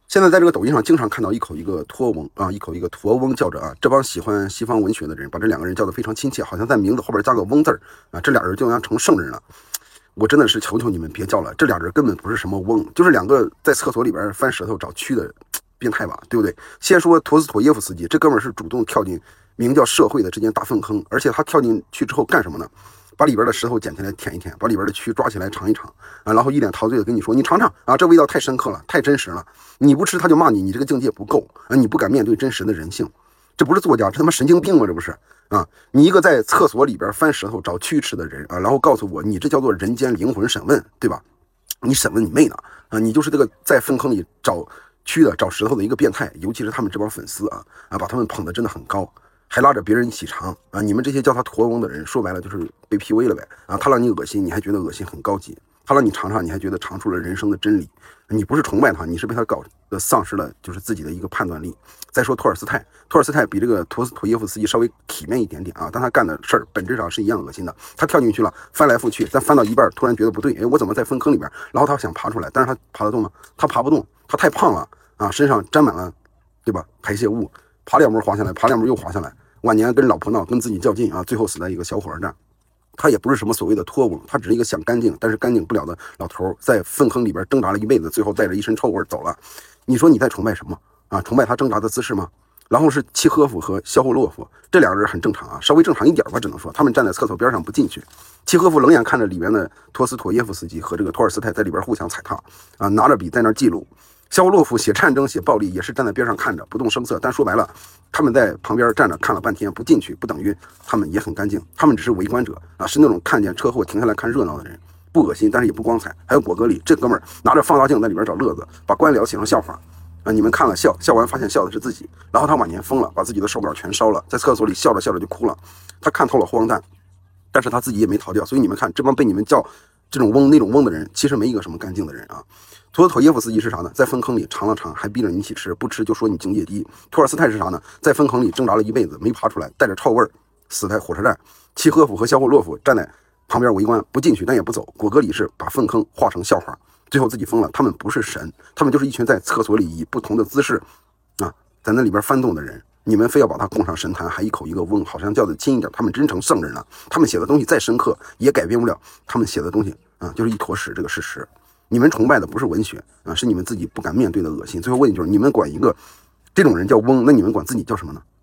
现在在这个抖音上经常看到一口一个托翁啊，一口一个驼翁叫着啊，这帮喜欢西方文学的人把这两个人叫得非常亲切，好像在名字后边加个翁字儿啊，这俩人就要成圣人了。我真的是求求你们别叫了，这俩人根本不是什么翁，就是两个在厕所里边翻舌头找蛆的变态吧，对不对？先说陀思妥耶夫斯基，这哥们是主动跳进名叫社会的这间大粪坑，而且他跳进去之后干什么呢？把里边的石头捡起来舔一舔，把里边的蛆抓起来尝一尝啊，然后一脸陶醉的跟你说：“你尝尝啊，这味道太深刻了，太真实了。你不吃他就骂你，你这个境界不够啊，你不敢面对真实的人性。这不是作家，这他妈神经病吗？这不是啊？你一个在厕所里边翻石头找蛆吃的人啊，然后告诉我你这叫做人间灵魂审问，对吧？你审问你妹呢啊！你就是这个在粪坑里找蛆的、找石头的一个变态，尤其是他们这帮粉丝啊，把他们捧得真的很高。”还拉着别人一起尝啊！你们这些叫他驼翁的人，说白了就是被 PUA 了呗啊！他让你恶心，你还觉得恶心很高级；他让你尝尝，你还觉得尝出了人生的真理。你不是崇拜他，你是被他搞的丧失了就是自己的一个判断力。再说托尔斯泰，托尔斯泰比这个陀思妥耶夫斯基稍微体面一点点啊，但他干的事儿本质上是一样恶心的。他跳进去了，翻来覆去，但翻到一半突然觉得不对，哎，我怎么在粪坑里边？然后他想爬出来，但是他爬得动吗？他爬不动，他太胖了啊，身上沾满了，对吧？排泄物。爬两步滑下来，爬两步又滑下来，晚年跟老婆闹，跟自己较劲啊，最后死在一个小火车站。他也不是什么所谓的托翁，他只是一个想干净但是干净不了的老头，在粪坑里边挣扎了一辈子，最后带着一身臭味走了。你说你在崇拜什么啊？崇拜他挣扎的姿势吗？然后是契诃夫和肖霍洛夫，这两个人很正常啊，稍微正常一点吧，只能说他们站在厕所边上不进去。契诃夫冷眼看着里面的陀思妥耶夫斯基和这个托尔斯泰在里边互相踩踏啊，拿着笔在那记录。肖霍洛夫写战争写暴力也是站在边上看着不动声色，但说白了他们在旁边站着看了半天不进去，不等于他们也很干净，他们只是围观者啊，是那种看见车祸停下来看热闹的人，不恶心但是也不光彩。还有果戈里这哥们儿拿着放大镜在里边找乐子，把官僚写成笑话啊，你们看了笑完发现笑的是自己，然后他晚年疯了，把自己的手表全烧了，在厕所里笑着笑着就哭了。他看透了荒诞，但是他自己也没逃掉，所以你们看这帮被你们叫这种翁那种翁的人，其实没一个什么干净的人啊。陀思妥耶夫斯基是啥呢？在粪坑里尝了尝，还逼着你一起吃，不吃就说你境界低。托尔斯泰是啥呢？在粪坑里挣扎了一辈子，没爬出来，带着臭味死在火车站。契诃夫和肖霍洛夫站在旁边围观，不进去但也不走。果戈里是把粪坑化成笑话，最后自己疯了。他们不是神，他们就是一群在厕所里以不同的姿势啊，在那里边翻动的人。你们非要把他供上神坛，还一口一个翁，好像叫得轻一点，他们真成圣人了。他们写的东西再深刻，也改变不了他们写的东西啊，就是一坨屎这个事实。你们崇拜的不是文学啊，是你们自己不敢面对的恶心。最后问题就是，你们管一个这种人叫翁，那你们管自己叫什么呢？